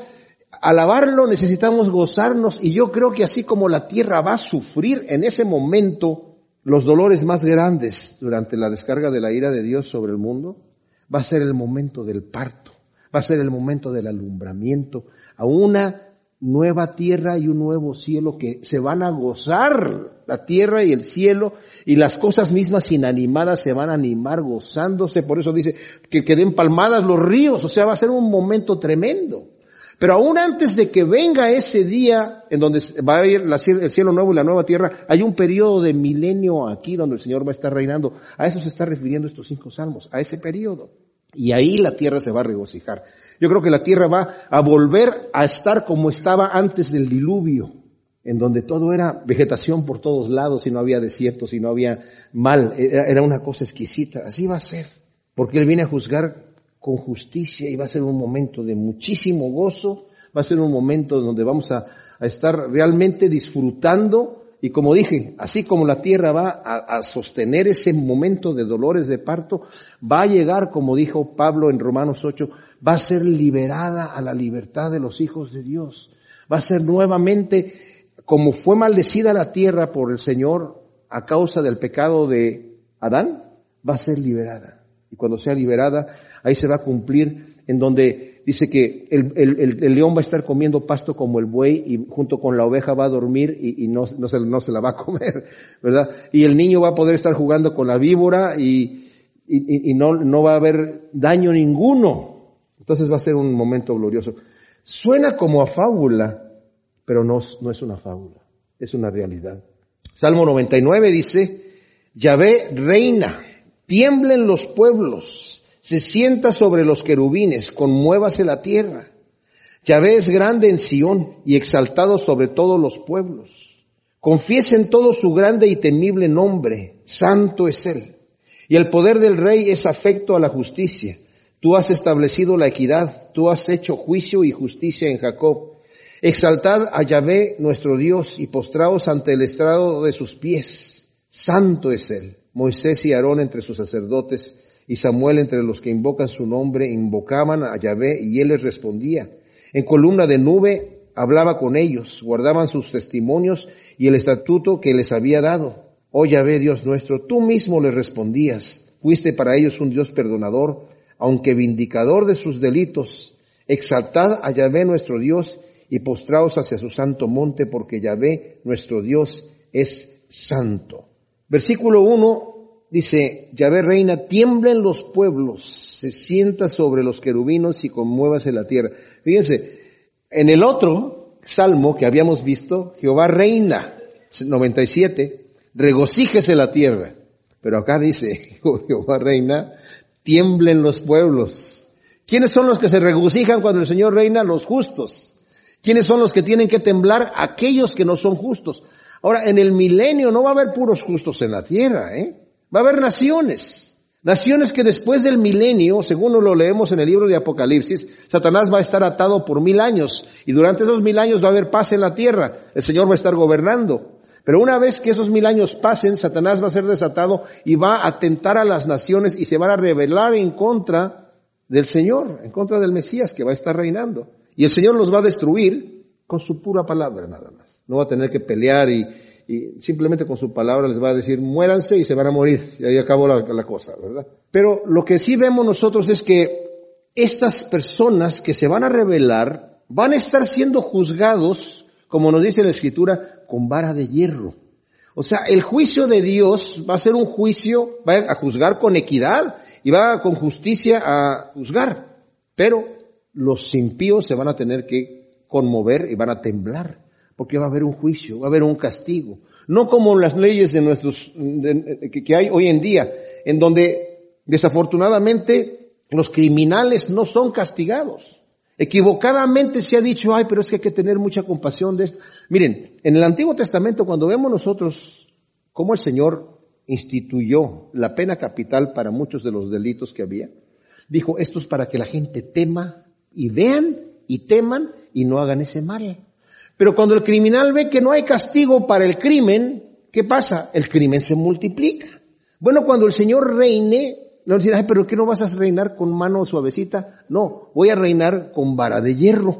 alabarlo necesitamos gozarnos, y yo creo que así como la tierra va a sufrir en ese momento los dolores más grandes durante la descarga de la ira de Dios sobre el mundo, va a ser el momento del parto, va a ser el momento del alumbramiento a una nueva tierra y un nuevo cielo que se van a gozar, la tierra y el cielo, y las cosas mismas inanimadas se van a animar gozándose. Por eso dice que queden palmadas los ríos, o sea, va a ser un momento tremendo. Pero aún antes de que venga ese día en donde va a ir el cielo nuevo y la nueva tierra, hay un periodo de milenio aquí donde el Señor va a estar reinando. A eso se está refiriendo estos cinco salmos, a ese periodo. Y ahí la tierra se va a regocijar. Yo creo que la tierra va a volver a estar como estaba antes del diluvio, en donde todo era vegetación por todos lados y no había desiertos y no había mal. Era una cosa exquisita. Así va a ser, porque Él viene a juzgar con justicia y va a ser un momento de muchísimo gozo, va a ser un momento donde vamos a, a estar realmente disfrutando, y como dije, así como la tierra va a, a sostener ese momento de dolores de parto, va a llegar, como dijo Pablo en Romanos ocho, va a ser liberada a la libertad de los hijos de Dios, va a ser nuevamente, como fue maldecida la tierra por el Señor a causa del pecado de Adán, va a ser liberada, y cuando sea liberada, ahí se va a cumplir en donde dice que el, el, el león va a estar comiendo pasto como el buey y junto con la oveja va a dormir y, y no, no, se, no se la va a comer, ¿verdad? Y el niño va a poder estar jugando con la víbora y, y, y no, no va a haber daño ninguno. Entonces va a ser un momento glorioso. Suena como a fábula, pero no, no es una fábula, es una realidad. Salmo noventa y nueve dice, Yahvé reina, tiemblen los pueblos, se sienta sobre los querubines, conmuévase la tierra. Yahvé es grande en Sión y exaltado sobre todos los pueblos. Confiesen todos su grande y temible nombre, santo es Él. Y el poder del Rey es afecto a la justicia. Tú has establecido la equidad, tú has hecho juicio y justicia en Jacob. Exaltad a Yahvé nuestro Dios y postraos ante el estrado de sus pies. Santo es Él. Moisés y Aarón entre sus sacerdotes, y Samuel entre los que invocan su nombre, invocaban a Yahvé y Él les respondía. En columna de nube hablaba con ellos, guardaban sus testimonios y el estatuto que les había dado. Oh Yahvé, Dios nuestro, tú mismo les respondías. Fuiste para ellos un Dios perdonador, aunque vindicador de sus delitos. Exaltad a Yahvé nuestro Dios y postraos hacia su santo monte, porque Yahvé nuestro Dios es santo. Versículo uno. Dice, Yahvé reina, tiemblen los pueblos, se sienta sobre los querubinos y conmuévase la tierra. Fíjense, en el otro salmo que habíamos visto, Jehová reina, noventa y siete, regocíjese la tierra. Pero acá dice, Jehová reina, tiemblen los pueblos. ¿Quiénes son los que se regocijan cuando el Señor reina? Los justos. ¿Quiénes son los que tienen que temblar? Aquellos que no son justos. Ahora, en el milenio no va a haber puros justos en la tierra, ¿eh? Va a haber naciones, naciones que después del milenio, según lo leemos en el libro de Apocalipsis, Satanás va a estar atado por mil años y durante esos mil años va a haber paz en la tierra, el Señor va a estar gobernando. Pero una vez que esos mil años pasen, Satanás va a ser desatado y va a atentar a las naciones y se van a rebelar en contra del Señor, en contra del Mesías que va a estar reinando. Y el Señor los va a destruir con su pura palabra nada más. No va a tener que pelear y Y simplemente con su palabra les va a decir, muéranse y se van a morir. Y ahí acabó la, la cosa, ¿verdad? Pero lo que sí vemos nosotros es que estas personas que se van a rebelar van a estar siendo juzgados, como nos dice la Escritura, con vara de hierro. O sea, el juicio de Dios va a ser un juicio, va a juzgar con equidad y va con justicia a juzgar. Pero los impíos se van a tener que conmover y van a temblar. Porque va a haber un juicio, va a haber un castigo. No como las leyes de nuestros, de, que, que hay hoy en día, en donde desafortunadamente los criminales no son castigados. Equivocadamente se ha dicho, ay, pero es que hay que tener mucha compasión de esto. Miren, en el Antiguo Testamento, cuando vemos nosotros cómo el Señor instituyó la pena capital para muchos de los delitos que había, dijo, esto es para que la gente tema y vean y teman y no hagan ese mal. Pero cuando el criminal ve que no hay castigo para el crimen, ¿qué pasa? El crimen se multiplica. Bueno, cuando el Señor reine, no decir, ay, pero ¿qué no vas a reinar con mano suavecita? No, voy a reinar con vara de hierro.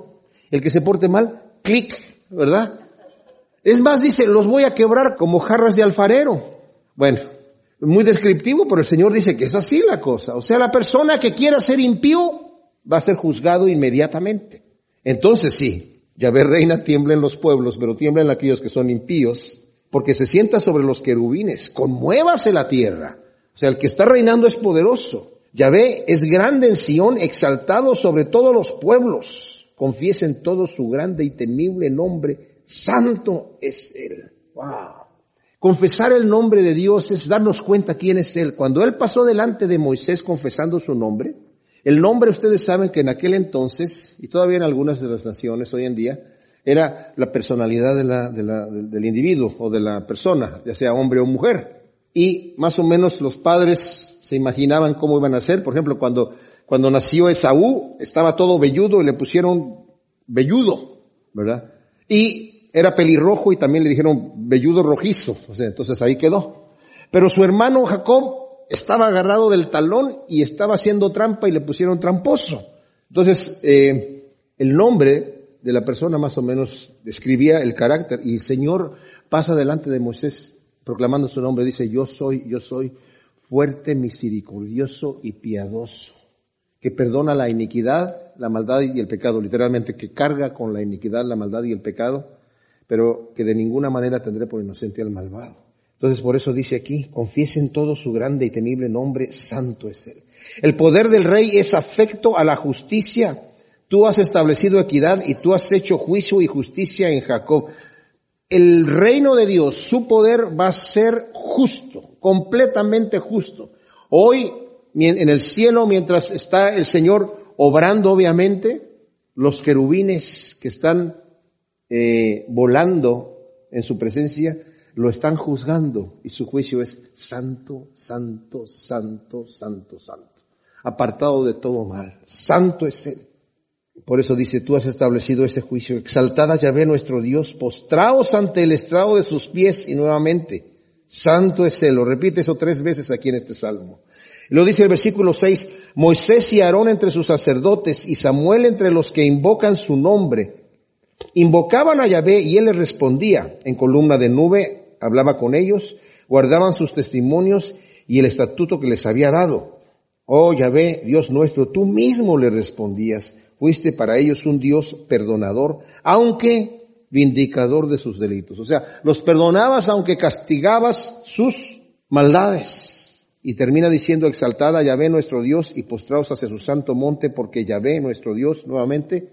El que se porte mal, clic, ¿verdad? Es más, dice, los voy a quebrar como jarras de alfarero. Bueno, muy descriptivo, pero el Señor dice que es así la cosa. O sea, la persona que quiera ser impío va a ser juzgado inmediatamente. Entonces sí, Yahvé reina, tiembla en los pueblos, pero tiembla en aquellos que son impíos, porque se sienta sobre los querubines. Conmuévase la tierra. O sea, el que está reinando es poderoso. Yahvé es grande en Sión, exaltado sobre todos los pueblos. Confiesen todos su grande y temible nombre. Santo es Él. Wow. Confesar el nombre de Dios es darnos cuenta quién es Él. Cuando Él pasó delante de Moisés confesando su nombre, el nombre, ustedes saben que en aquel entonces, y todavía en algunas de las naciones hoy en día, era la personalidad de la, de la, del individuo o de la persona, ya sea hombre o mujer. Y más o menos los padres se imaginaban cómo iban a ser. Por ejemplo, cuando, cuando nació Esaú, estaba todo velludo y le pusieron velludo, ¿verdad? Y era pelirrojo y también le dijeron velludo rojizo. O sea, entonces ahí quedó. Pero su hermano Jacob estaba agarrado del talón y estaba haciendo trampa y le pusieron tramposo. Entonces, eh, el nombre de la persona más o menos describía el carácter, y el Señor pasa delante de Moisés proclamando su nombre, dice, yo soy, yo soy fuerte, misericordioso y piadoso, que perdona la iniquidad, la maldad y el pecado, literalmente que carga con la iniquidad, la maldad y el pecado, pero que de ninguna manera tendré por inocente al malvado. Entonces por eso dice aquí, confiesen todo su grande y temible nombre, santo es Él. El poder del rey es afecto a la justicia. Tú has establecido equidad y tú has hecho juicio y justicia en Jacob. El reino de Dios, su poder va a ser justo, completamente justo. Hoy, en el cielo, mientras está el Señor obrando, obviamente, los querubines que están eh, volando en su presencia, lo están juzgando y su juicio es santo, santo, santo, santo, santo. Apartado de todo mal. Santo es Él. Por eso dice, tú has establecido ese juicio. Exaltada Yahvé nuestro Dios, postraos ante el estrado de sus pies, y nuevamente, santo es Él. Lo repite eso tres veces aquí en este salmo. Lo dice el versículo seis, Moisés y Aarón entre sus sacerdotes y Samuel entre los que invocan su nombre. Invocaban a Yahvé y Él les respondía. En columna de nube hablaba con ellos, guardaban sus testimonios y el estatuto que les había dado. Oh Yahvé, Dios nuestro, tú mismo le respondías. Fuiste para ellos un Dios perdonador, aunque vindicador de sus delitos. O sea, los perdonabas aunque castigabas sus maldades. Y termina diciendo, exaltada Yahvé nuestro Dios y postraos hacia su santo monte, porque Yahvé nuestro Dios, nuevamente,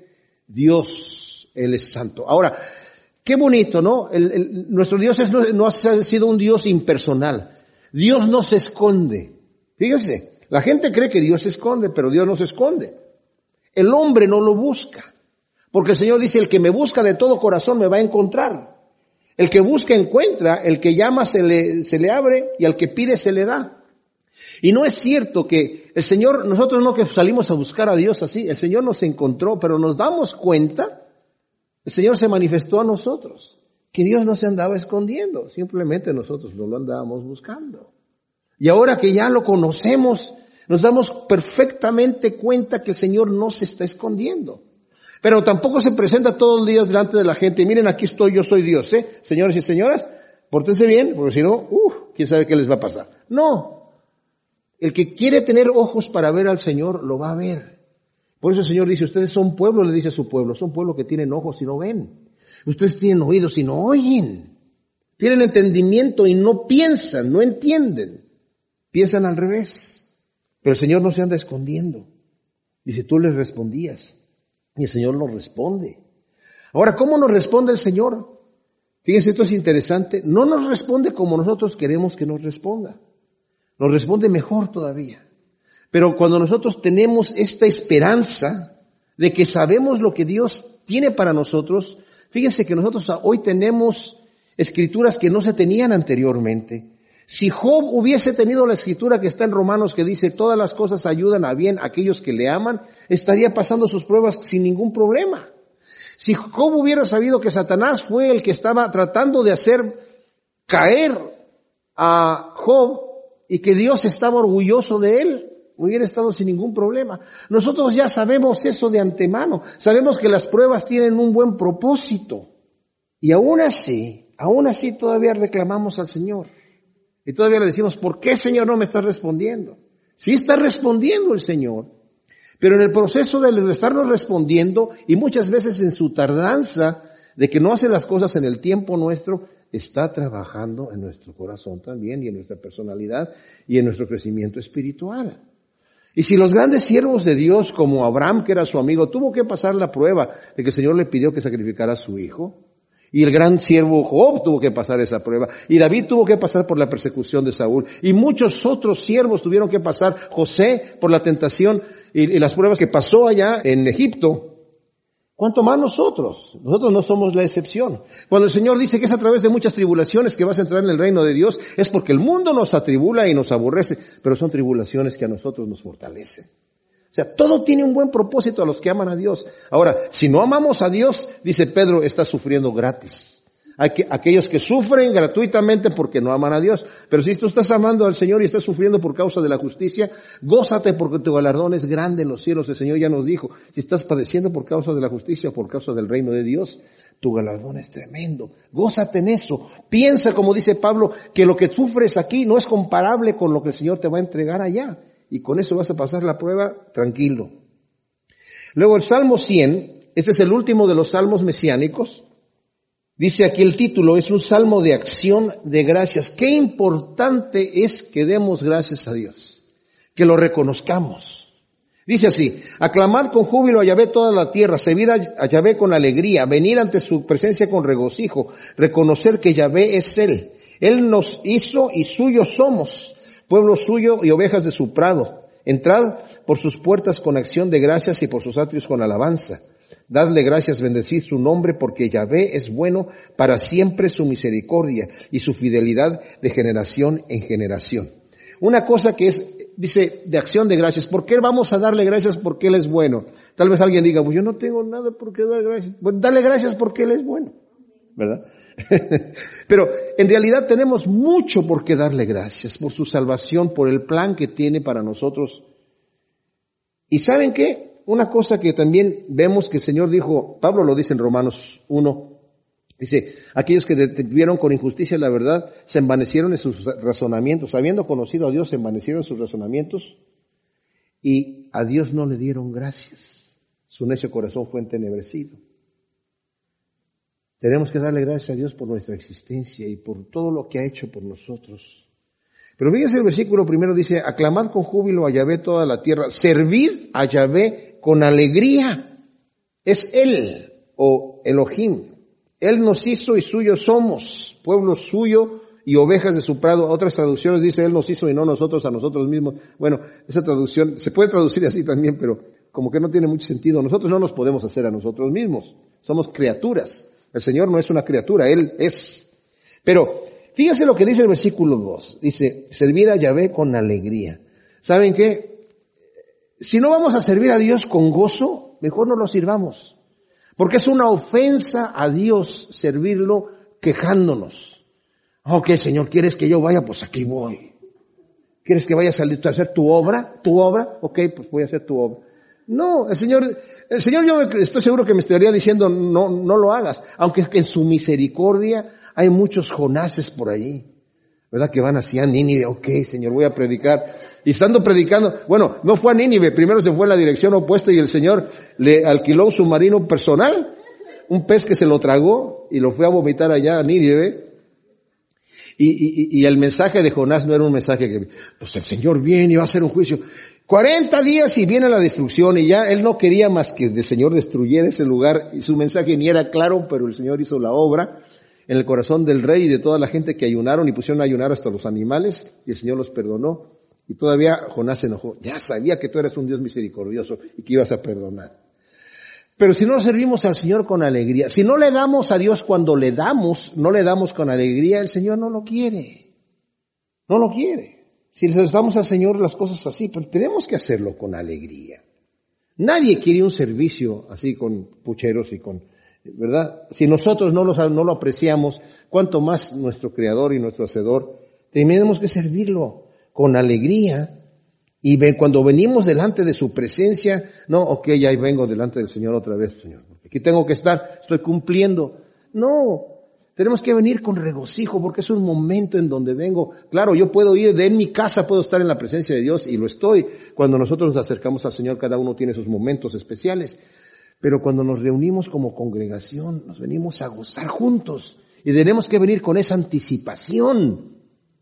Dios, Él es santo. Ahora, qué bonito, ¿no? El, el, nuestro Dios es, no, no ha sido un Dios impersonal. Dios no se esconde. Fíjese, la gente cree que Dios se esconde, pero Dios no se esconde. El hombre no lo busca, porque el Señor dice, el que me busca de todo corazón me va a encontrar. El que busca encuentra, el que llama se le, se le abre y al que pide se le da. Y no es cierto que el Señor, nosotros no que salimos a buscar a Dios así, el Señor nos encontró, pero nos damos cuenta, el Señor se manifestó a nosotros, que Dios no se andaba escondiendo, simplemente nosotros no lo andábamos buscando. Y ahora que ya lo conocemos, nos damos perfectamente cuenta que el Señor no se está escondiendo. Pero tampoco se presenta todos los días delante de la gente. Y miren, aquí estoy, yo soy Dios, ¿eh? Señores y señoras, pórtense bien, porque si no, uff, quién sabe qué les va a pasar. No. El que quiere tener ojos para ver al Señor, lo va a ver. Por eso el Señor dice, ustedes son pueblo, le dice a su pueblo, son pueblo que tienen ojos y no ven. Ustedes tienen oídos y no oyen. Tienen entendimiento y no piensan, no entienden. Piensan al revés. Pero el Señor no se anda escondiendo. Dice, tú les respondías. Y el Señor nos responde. Ahora, ¿cómo nos responde el Señor? Fíjense, esto es interesante. No nos responde como nosotros queremos que nos responda. Nos responde mejor todavía. Pero cuando nosotros tenemos esta esperanza de que sabemos lo que Dios tiene para nosotros, fíjense que nosotros hoy tenemos escrituras que no se tenían anteriormente. Si Job hubiese tenido la escritura que está en Romanos que dice todas las cosas ayudan a bien a aquellos que le aman, estaría pasando sus pruebas sin ningún problema. Si Job hubiera sabido que Satanás fue el que estaba tratando de hacer caer a Job y que Dios estaba orgulloso de él, hubiera estado sin ningún problema. Nosotros ya sabemos eso de antemano. Sabemos que las pruebas tienen un buen propósito. Y aún así, aún así todavía reclamamos al Señor. Y todavía le decimos, ¿por qué, Señor, no me estás respondiendo? Sí está respondiendo el Señor. Pero en el proceso de estarnos respondiendo, y muchas veces en su tardanza de que no hace las cosas en el tiempo nuestro, está trabajando en nuestro corazón también, y en nuestra personalidad, y en nuestro crecimiento espiritual. Y si los grandes siervos de Dios, como Abraham, que era su amigo, tuvo que pasar la prueba de que el Señor le pidió que sacrificara a su hijo, y el gran siervo Job tuvo que pasar esa prueba, y David tuvo que pasar por la persecución de Saúl, y muchos otros siervos tuvieron que pasar, José por la tentación y, y las pruebas que pasó allá en Egipto. ¿Cuánto más nosotros? Nosotros no somos la excepción. Cuando el Señor dice que es a través de muchas tribulaciones que vas a entrar en el reino de Dios, es porque el mundo nos atribula y nos aborrece, pero son tribulaciones que a nosotros nos fortalecen. O sea, todo tiene un buen propósito a los que aman a Dios. Ahora, si no amamos a Dios, dice Pedro, está sufriendo gratis. Hay que, aquellos que sufren gratuitamente porque no aman a Dios. Pero si tú estás amando al Señor y estás sufriendo por causa de la justicia, gózate porque tu galardón es grande en los cielos. El Señor ya nos dijo, si estás padeciendo por causa de la justicia o por causa del reino de Dios, tu galardón es tremendo. Gózate en eso. Piensa, como dice Pablo, que lo que sufres aquí no es comparable con lo que el Señor te va a entregar allá. Y con eso vas a pasar la prueba tranquilo. Luego el Salmo cien, este es el último de los salmos mesiánicos. Dice aquí el título, es un salmo de acción de gracias. Qué importante es que demos gracias a Dios, que lo reconozcamos. Dice así, aclamad con júbilo a Yahvé toda la tierra, servid a Yahvé con alegría, venid ante su presencia con regocijo, reconocer que Yahvé es Él. Él nos hizo y suyos somos, pueblo suyo y ovejas de su prado. Entrad por sus puertas con acción de gracias y por sus atrios con alabanza. Dadle gracias, bendecid su nombre, porque Yahvé es bueno, para siempre su misericordia y su fidelidad de generación en generación. Una cosa que es, dice, de acción de gracias. ¿Por qué vamos a darle gracias? Porque Él es bueno. Tal vez alguien diga, pues yo no tengo nada por qué dar gracias. Pues dale gracias porque Él es bueno, ¿verdad? Pero en realidad tenemos mucho por qué darle gracias, por su salvación, por el plan que tiene para nosotros. ¿Y saben qué? Una cosa que también vemos que el Señor dijo, Pablo lo dice en Romanos uno, dice, aquellos que detuvieron con injusticia la verdad, se envanecieron en sus razonamientos, habiendo conocido a Dios, se envanecieron en sus razonamientos, y a Dios no le dieron gracias. Su necio corazón fue entenebrecido. Tenemos que darle gracias a Dios por nuestra existencia y por todo lo que ha hecho por nosotros. Pero fíjense el versículo primero dice, aclamad con júbilo a Yahvé toda la tierra, servid a Yahvé con alegría. Es Él, o Elohim. Él nos hizo y suyos somos, pueblo suyo y ovejas de su prado. Otras traducciones dice, Él nos hizo y no nosotros a nosotros mismos. Bueno, esa traducción se puede traducir así también, pero como que no tiene mucho sentido. Nosotros no nos podemos hacer a nosotros mismos. Somos criaturas. El Señor no es una criatura, Él es. Pero fíjense lo que dice el versículo dos. Dice, servid a Yahvé con alegría. ¿Saben qué? Si no vamos a servir a Dios con gozo, mejor no lo sirvamos. Porque es una ofensa a Dios servirlo quejándonos. Ok, Señor, ¿quieres que yo vaya? Pues aquí voy. ¿Quieres que vaya a salir a hacer tu obra? ¿Tu obra? Ok, pues voy a hacer tu obra. No, el Señor, el Señor yo estoy seguro que me estaría diciendo, no, no lo hagas. Aunque en su misericordia hay muchos Jonases por allí, ¿verdad? Que van hacia Nínive. Ok, Señor, voy a predicar. Y estando predicando, bueno, no fue a Nínive, primero se fue en la dirección opuesta y el Señor le alquiló un submarino personal, un pez que se lo tragó y lo fue a vomitar allá a Nínive. Y, y, y el mensaje de Jonás no era un mensaje que, pues el Señor viene y va a hacer un juicio. cuarenta días y viene la destrucción, y ya él no quería más que el Señor destruyera ese lugar, y su mensaje ni era claro, pero el Señor hizo la obra en el corazón del rey y de toda la gente que ayunaron y pusieron a ayunar hasta los animales, y el Señor los perdonó. Y todavía Jonás se enojó. Ya sabía que tú eres un Dios misericordioso y que ibas a perdonar. Pero si no servimos al Señor con alegría, si no le damos a Dios cuando le damos, no le damos con alegría, el Señor no lo quiere. No lo quiere. Si les damos al Señor las cosas así, pero tenemos que hacerlo con alegría. Nadie quiere un servicio así con pucheros y con, ¿verdad? Si nosotros no, los, no lo apreciamos, cuánto más nuestro Creador y nuestro Hacedor, tenemos que servirlo con alegría. Y ven, cuando venimos delante de su presencia, no, ok, ya vengo delante del Señor otra vez, Señor, porque aquí tengo que estar, estoy cumpliendo. No, tenemos que venir con regocijo porque es un momento en donde vengo. Claro, yo puedo ir de en mi casa, puedo estar en la presencia de Dios y lo estoy. Cuando nosotros nos acercamos al Señor, cada uno tiene sus momentos especiales. Pero cuando nos reunimos como congregación, nos venimos a gozar juntos y tenemos que venir con esa anticipación.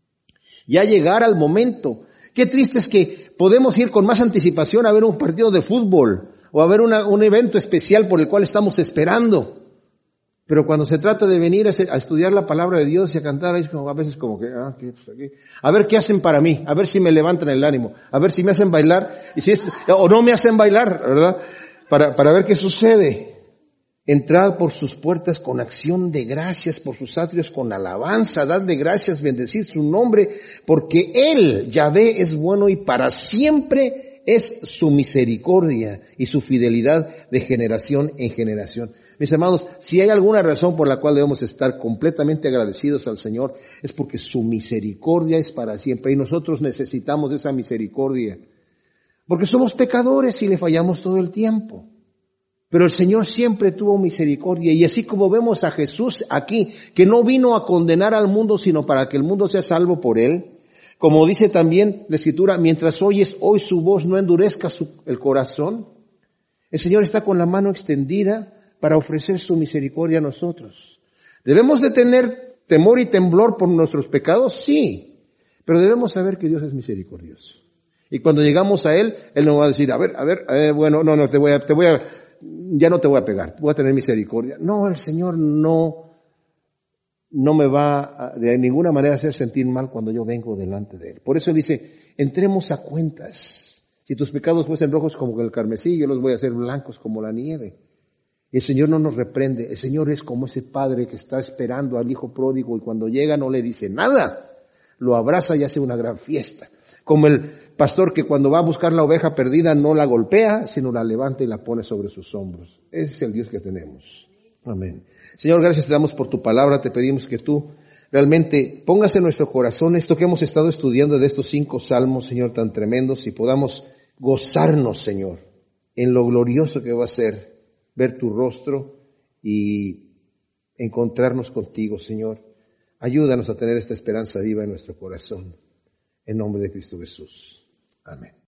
Ya llegar al momento. Qué triste es que podemos ir con más anticipación a ver un partido de fútbol o a ver una, un evento especial por el cual estamos esperando. Pero cuando se trata de venir a, a estudiar la palabra de Dios y a cantar, es como, a veces como que, ah, ¿qué, pues aquí? A ver qué hacen para mí, a ver si me levantan el ánimo, a ver si me hacen bailar, y si es, o no me hacen bailar, ¿verdad? Para, para ver qué sucede. Entrad por sus puertas con acción de gracias, por sus atrios con alabanza, dad de gracias, bendecid su nombre, porque Él, Yahvé, es bueno y para siempre es su misericordia y su fidelidad de generación en generación. Mis amados, si hay alguna razón por la cual debemos estar completamente agradecidos al Señor, es porque su misericordia es para siempre y nosotros necesitamos esa misericordia. Porque somos pecadores y le fallamos todo el tiempo. Pero el Señor siempre tuvo misericordia y así como vemos a Jesús aquí, que no vino a condenar al mundo, sino para que el mundo sea salvo por Él. Como dice también la Escritura, mientras oyes hoy su voz, no endurezcas su, el corazón. El Señor está con la mano extendida para ofrecer su misericordia a nosotros. ¿Debemos de tener temor y temblor por nuestros pecados? Sí, pero debemos saber que Dios es misericordioso. Y cuando llegamos a Él, Él nos va a decir, a ver, a ver, a ver bueno, no, no, te voy a, te voy a, ya no te voy a pegar, voy a tener misericordia. No, el Señor no, no me va a, de ninguna manera a hacer sentir mal cuando yo vengo delante de Él. Por eso Él dice, entremos a cuentas. Si tus pecados fuesen rojos como el carmesí, yo los voy a hacer blancos como la nieve. Y el Señor no nos reprende. El Señor es como ese padre que está esperando al hijo pródigo y cuando llega no le dice nada. Lo abraza y hace una gran fiesta. Como el pastor que cuando va a buscar la oveja perdida no la golpea, sino la levanta y la pone sobre sus hombros. Ese es el Dios que tenemos. Amén. Señor, gracias te damos por tu palabra. Te pedimos que tú realmente pongas en nuestro corazón esto que hemos estado estudiando de estos cinco salmos, Señor, tan tremendos, y podamos gozarnos, Señor, en lo glorioso que va a ser ver tu rostro y encontrarnos contigo, Señor. Ayúdanos a tener esta esperanza viva en nuestro corazón. En nombre de Cristo Jesús. Amén.